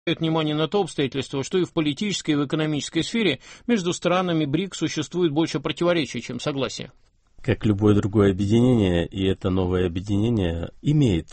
внимание на то обстоятельство, что и в политической, и в экономической сфере между странами БРИК существует больше противоречий, чем согласия. Как любое другое объединение, и это новое объединение имеет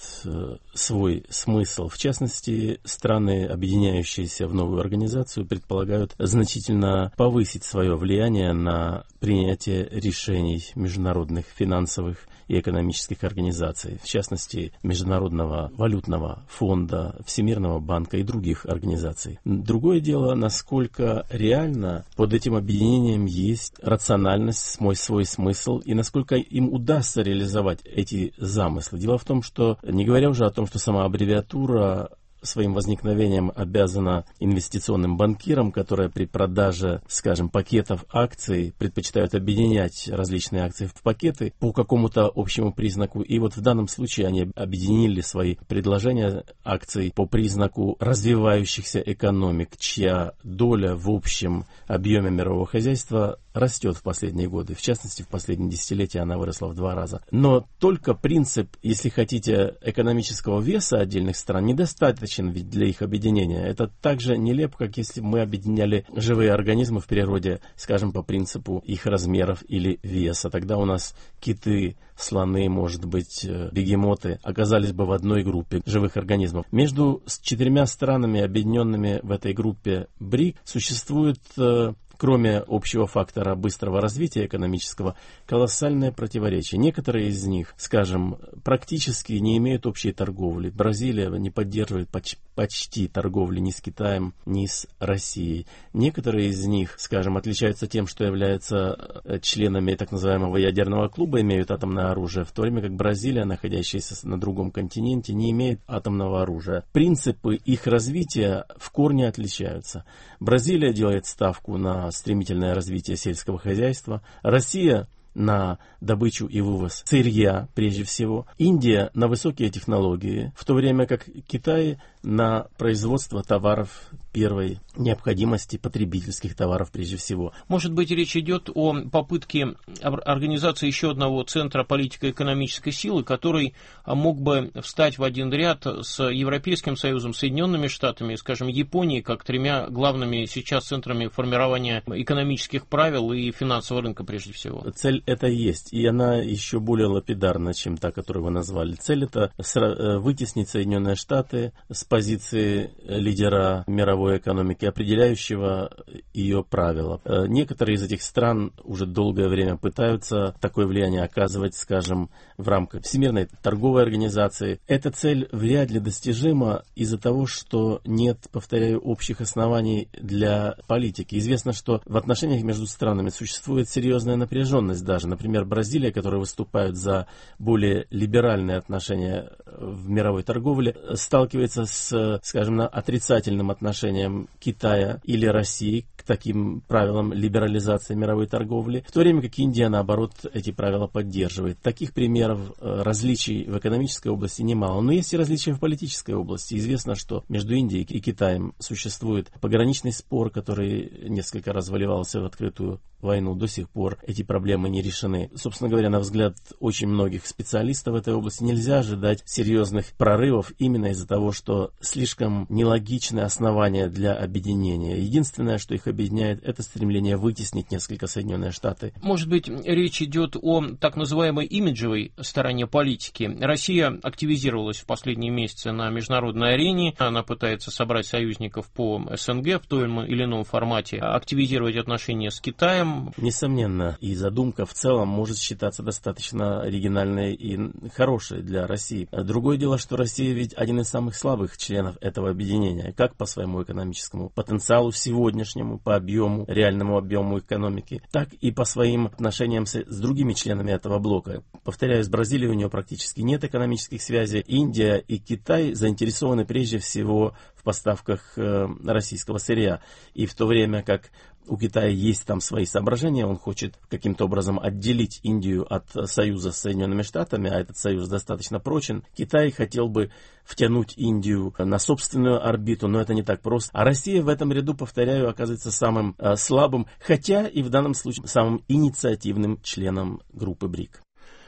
свой смысл. В частности, страны, объединяющиеся в новую организацию, предполагают значительно повысить свое влияние на принятие решений международных финансовых и экономических организаций, в частности, Международного валютного фонда, Всемирного банка и других организаций. Другое дело, насколько реально под этим объединением есть рациональность, свой смысл, и насколько им удастся реализовать эти замыслы. Дело в том, что, не говоря уже о том, что сама аббревиатура своим возникновением обязана инвестиционным банкирам, которые при продаже, скажем, пакетов акций предпочитают объединять различные акции в пакеты по какому-то общему признаку. И вот в данном случае они объединили свои предложения акций по признаку развивающихся экономик, чья доля в общем объеме мирового хозяйства растет в последние годы. В частности, в последние десятилетия она выросла в 2 раза. Но только принцип, если хотите, экономического веса отдельных стран недостаточен ведь для их объединения. Это так же нелепо, как если бы мы объединяли живые организмы в природе, скажем, по принципу их размеров или веса. Тогда у нас киты, слоны, может быть, бегемоты оказались бы в одной группе живых организмов. Между 4 странами, объединенными в этой группе БРИК, существует, кроме общего фактора быстрого развития экономического, колоссальное противоречие. Некоторые из них, скажем, практически не имеют общей торговли. Бразилия не поддерживает почти торговли ни с Китаем, ни с Россией. Некоторые из них, скажем, отличаются тем, что являются членами так называемого ядерного клуба, имеют атомное оружие, в то время как Бразилия, находящаяся на другом континенте, не имеет атомного оружия. Принципы их развития в корне отличаются. Бразилия делает ставку на стремительное развитие сельского хозяйства, Россия на добычу и вывоз сырья, прежде всего, Индия на высокие технологии, в то время как Китай на производство товаров первой необходимости, потребительских товаров прежде всего. Может быть, речь идет о попытке организации еще одного центра политико-экономической силы, который мог бы встать в один ряд с Европейским Союзом, Соединенными Штатами, скажем, Японией, как 3 главными сейчас центрами формирования экономических правил и финансового рынка прежде всего. Цель это есть, и она еще более лапидарна, чем та, которую вы назвали. Цель это вытеснить Соединенные Штаты с позиции лидера мировой экономики, определяющего ее правила. Некоторые из этих стран уже долгое время пытаются такое влияние оказывать, скажем, в рамках Всемирной торговой организации. Эта цель вряд ли достижима из-за того, что нет, повторяю, общих оснований для политики. Известно, что в отношениях между странами существует серьезная напряженность даже. Например, Бразилия, которая выступает за более либеральные отношения в мировой торговле, сталкивается с, скажем, отрицательным отношением Китая или России к таким правилам либерализации мировой торговли, в то время как Индия, наоборот, эти правила поддерживает. Таких примеров различий в экономической области немало, но есть и различия в политической области. Известно, что между Индией и Китаем существует пограничный спор, который несколько раз выливался в открытую войну. До сих пор эти проблемы не решены. Собственно говоря, на взгляд очень многих специалистов в этой области, нельзя ожидать серьезных прорывов именно из-за того, что слишком нелогичны основания для объединения. Единственное, что их объединяет, это стремление вытеснить несколько Соединенные Штаты. Может быть, речь идет о так называемой имиджевой стороне политики. Россия активизировалась в последние месяцы на международной арене. Она пытается собрать союзников по СНГ в том или ином формате, активизировать отношения с Китаем. Несомненно, и задумка в целом может считаться достаточно оригинальной и хорошей для России. Другое дело, что Россия ведь один из самых слабых членов этого объединения, как по своему экономическому потенциалу сегодняшнему, по объему, реальному объему экономики, так и по своим отношениям с другими членами этого блока. Повторяю, с Бразилией у нее практически нет экономических связей. Индия и Китай заинтересованы прежде всего в поставках российского сырья. И в то время как у Китая есть там свои соображения, он хочет каким-то образом отделить Индию от союза с Соединенными Штатами, а этот союз достаточно прочен. Китай хотел бы втянуть Индию на собственную орбиту, но это не так просто. А Россия в этом ряду, повторяю, оказывается самым слабым, хотя и в данном случае самым инициативным членом группы БРИК.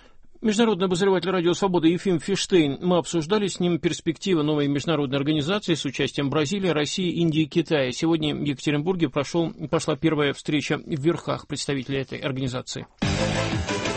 Международный обозреватель радио «Свобода» Ефим Фиштейн. Мы обсуждали с ним перспективы новой международной организации с участием Бразилии, России, Индии и Китая. Сегодня в Екатеринбурге прошла первая встреча в верхах представителей этой организации.